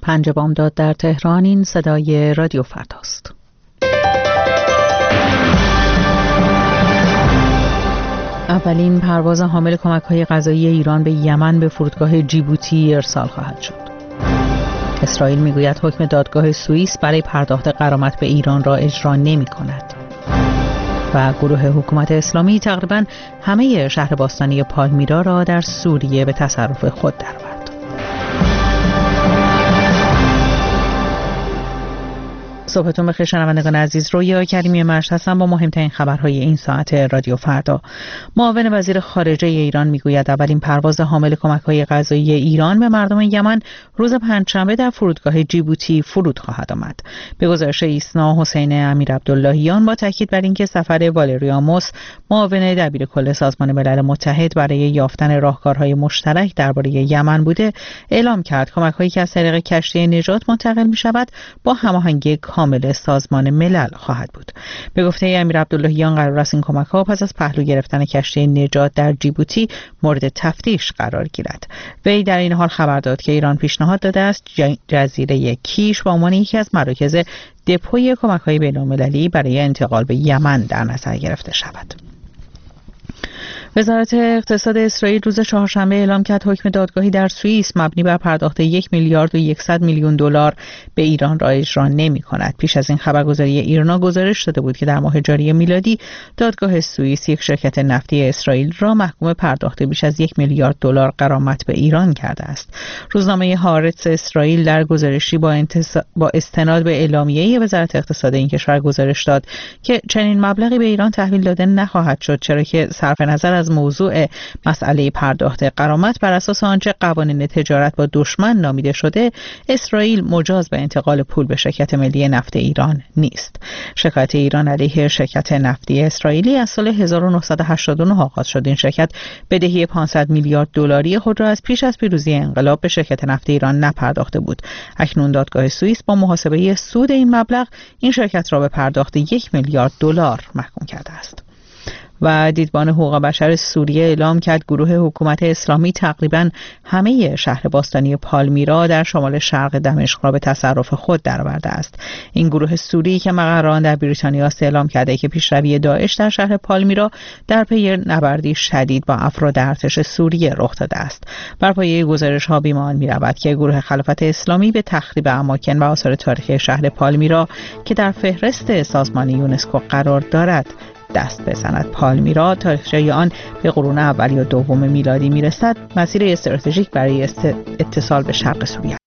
5 بامداد در تهران. این صدای رادیو فرداست. اولین پرواز حامل کمک‌های غذایی ایران به یمن به فرودگاه جیبوتی ارسال خواهد شد. اسرائیل میگوید حکم دادگاه سوئیس برای پرداخت غرامت به ایران را اجرا نمی‌کند. و گروه حکومت اسلامی تقریباً همه شهر باستانی پالمیرا را در سوریه به تصرف خود درآورد. صبحتون بخیر شنوندگان عزیز. رویا کریمی مشت هستم با مهمترین خبرهای این ساعت رادیو فردا. معاون وزیر خارجه ایران میگوید اولین پرواز حامل کمک‌های غذایی ایران به مردم یمن روز پنجشنبه در فرودگاه جیبوتی فرود خواهد آمد. به گزارش ایسنا حسین امیرعبداللهیان با تاکید بر اینکه سفر والری آموس معاون دبیرکل سازمان ملل متحد برای یافتن راهکارهای مشترک درباره یمن بوده، اعلام کرد کمک‌هایی که از طریق کشتی نجات منتقل می‌شود با هماهنگی کامل سازمان ملل خواهد بود. به گفته امیرعبداللهیان قرار است این کمک‌ها پس از پهلو گرفتن کشتی نجات در جیبوتی مورد تفتیش قرار گیرد. وی در این حال خبر داد که ایران پیشنهاد داده است جزیره کیش به عنوان یکی از مراکز دپوی کمک‌های بین‌المللی برای انتقال به یمن در نظر گرفته شود. وزارت اقتصاد اسرائیل روز چهارشنبه اعلام کرد حکم دادگاهی در سوئیس مبنی بر پرداخت 1 میلیارد و 100 میلیون دلار به ایران را اجرا نمی‌کند. پیش از این خبرگزاری ایرنا گزارش داده بود که در ماه جاری میلادی دادگاه سوئیس یک شرکت نفتی اسرائیل را محکوم پرداخت بیش از 1 میلیارد دلار غرامت به ایران کرده است. روزنامه هارتز اسرائیل در گزارشی با استناد به اعلامیه وزارت اقتصاد این کشور گزارش داد که چنین مبلغی به ایران تحویل داده نخواهد شد، چرا که صرف نظر از موضوع مسئله پرداخت غرامت بر اساس آنچه قوانین تجارت با دشمن نامیده شده، اسرائیل مجاز به انتقال پول به شرکت ملی نفت ایران نیست. شکایت ایران علیه شرکت نفتی اسرائیلی از سال 1989 آغاز شد. این شرکت بدهی 500 میلیارد دلاری خود را از پیش از پیروزی انقلاب به شرکت نفت ایران نپرداخته بود. اکنون دادگاه سوئیس با محاسبه سود این مبلغ این شرکت را به پرداخت 1 میلیارد دلار محکوم کرده است. و دیدبان حقوق بشر سوریه اعلام کرد گروه حکومت اسلامی تقریباً همه شهر باستانی پالمیرا در شمال شرق دمشق را به تصرف خود درآورده است. این گروه سوری که مقر آن در بریتانیا است اعلام کرده که پیشروی داعش در شهر پالمیرا در پی نبردی شدید با افراد ارتش سوریه رخ داده است. بر پایه گزارش‌ها بیمان می‌رود که گروه خلافت اسلامی به تخریب اماکن و آثار تاریخی شهر پالمیرا که در فهرست سازمان یونسکو قرار دارد دست بزند. پالمیرا تاریخچه آن به قرون اول یا دوم میلادی میرسد. مسیر استراتژیک برای اتصال به شرق سوریه